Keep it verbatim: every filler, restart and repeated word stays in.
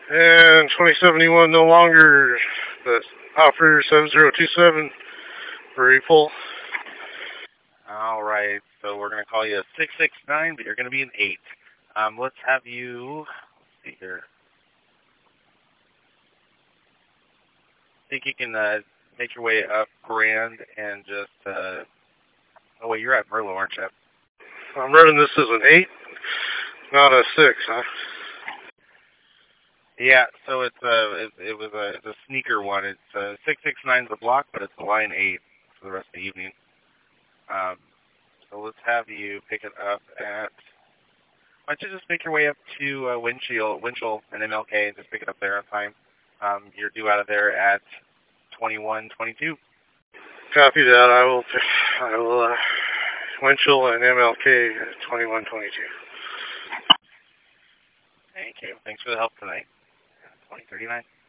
And twenty seventy-one no longer. The operator seven zero two seven. Very full. All right, so we're going to call you a six six nine, but you're going to be an eight. Um, let's have you, let's see here. Think you can uh, make your way up Grand and just, uh, oh wait, you're at Merlo, aren't you? I'm running this as an eight, not a six, huh? Yeah, so it's uh, it, it was a, it's a sneaker one. It's uh, six six nine's a block, but it's a line eight for the rest of the evening. Um, so let's have you pick it up at. Why don't you just make your way up to uh, Winchell, Winchell and M L K and just pick it up there on time. Um, you're due out of there at twenty-one twenty-two. Copy that. I will. I will. Uh, Winchell and M L K at twenty-one twenty-two. Thank you. Thanks for the help tonight. twenty thirty-nine.